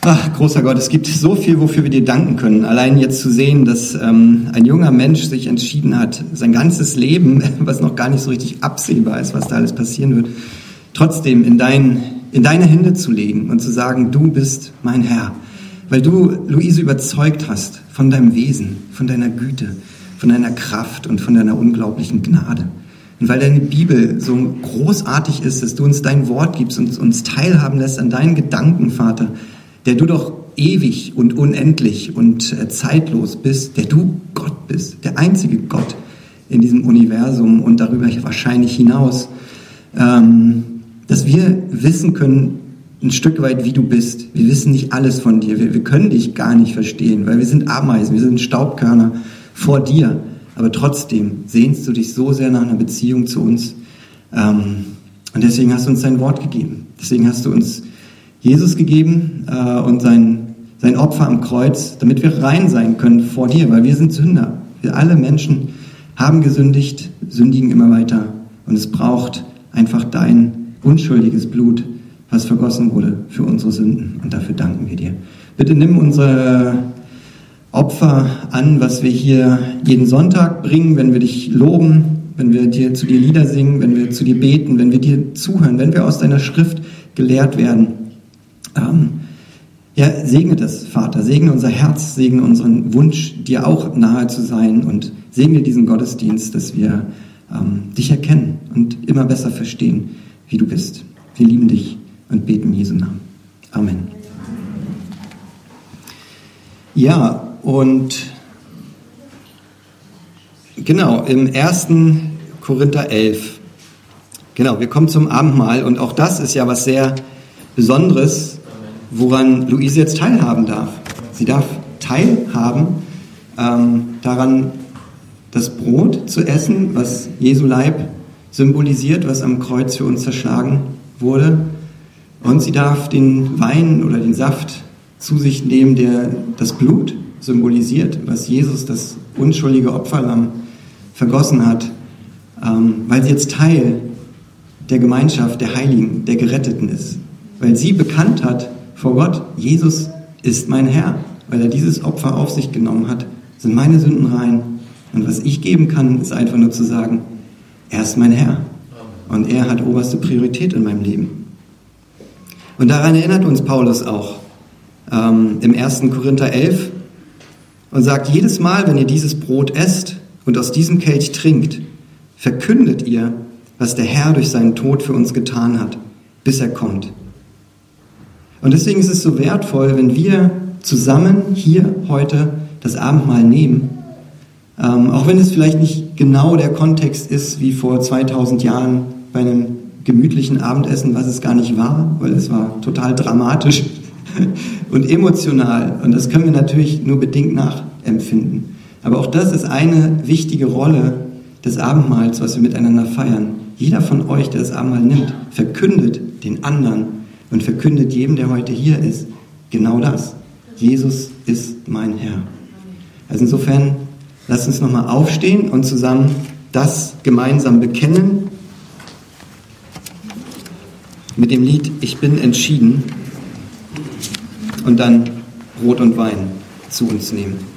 Ach, großer Gott, es gibt so viel, wofür wir dir danken können. Allein jetzt zu sehen, dass ein junger Mensch sich entschieden hat, sein ganzes Leben, was noch gar nicht so richtig absehbar ist, was da alles passieren wird, trotzdem in deine Hände zu legen und zu sagen, du bist mein Herr. Weil du Luise überzeugt hast von deinem Wesen, von deiner Güte, von deiner Kraft und von deiner unglaublichen Gnade. Und weil deine Bibel so großartig ist, dass du uns dein Wort gibst und uns teilhaben lässt an deinen Gedanken, Vater, der du doch ewig und unendlich und zeitlos bist, der du Gott bist, der einzige Gott in diesem Universum und darüber wahrscheinlich hinaus, dass wir wissen können, ein Stück weit, wie du bist. Wir wissen nicht alles von dir, wir können dich gar nicht verstehen, weil wir sind Ameisen, wir sind Staubkörner vor dir, aber trotzdem sehnst du dich so sehr nach einer Beziehung zu uns und deswegen hast du uns dein Wort gegeben, deswegen hast du uns Jesus gegeben und sein Opfer am Kreuz, damit wir rein sein können vor dir, weil wir sind Sünder. Wir alle Menschen haben gesündigt, sündigen immer weiter und es braucht einfach dein unschuldiges Blut, was vergossen wurde für unsere Sünden und dafür danken wir dir. Bitte nimm unsere Opfer an, was wir hier jeden Sonntag bringen, wenn wir dich loben, wenn wir zu dir Lieder singen, wenn wir zu dir beten, wenn wir dir zuhören, wenn wir aus deiner Schrift gelehrt werden. Segne das, Vater, segne unser Herz, segne unseren Wunsch, dir auch nahe zu sein und segne diesen Gottesdienst, dass wir dich erkennen und immer besser verstehen, wie du bist. Wir lieben dich und beten in Jesu Namen. Amen. Ja, und genau, im 1. Korinther 11. Genau, wir kommen zum Abendmahl und auch das ist ja was sehr Besonderes, woran Luise jetzt teilhaben darf. Sie darf teilhaben daran, das Brot zu essen, was Jesu Leib symbolisiert, was am Kreuz für uns zerschlagen wurde. Und sie darf den Wein oder den Saft zu sich nehmen, der das Blut symbolisiert, was Jesus, das unschuldige Opferlamm, vergossen hat, weil sie jetzt Teil der Gemeinschaft der Heiligen, der Geretteten ist. Weil sie bekannt hat vor Gott, Jesus ist mein Herr. Weil er dieses Opfer auf sich genommen hat, sind meine Sünden rein. Und was ich geben kann, ist einfach nur zu sagen, er ist mein Herr. Und er hat oberste Priorität in meinem Leben. Und daran erinnert uns Paulus auch im 1. Korinther 11 und sagt, jedes Mal, wenn ihr dieses Brot esst und aus diesem Kelch trinkt, verkündet ihr, was der Herr durch seinen Tod für uns getan hat, bis er kommt. Und deswegen ist es so wertvoll, wenn wir zusammen hier heute das Abendmahl nehmen, auch wenn es vielleicht nicht genau der Kontext ist, wie vor 2000 Jahren bei einem gemütlichen Abendessen, was es gar nicht war, weil es war total dramatisch und emotional. Und das können wir natürlich nur bedingt nachempfinden. Aber auch das ist eine wichtige Rolle des Abendmahls, was wir miteinander feiern. Jeder von euch, der das Abendmahl nimmt, verkündet den anderen und verkündet jedem, der heute hier ist, genau das. Jesus ist mein Herr. Also insofern, lasst uns nochmal aufstehen und zusammen das gemeinsam bekennen mit dem Lied Ich bin entschieden und dann Brot und Wein zu uns nehmen.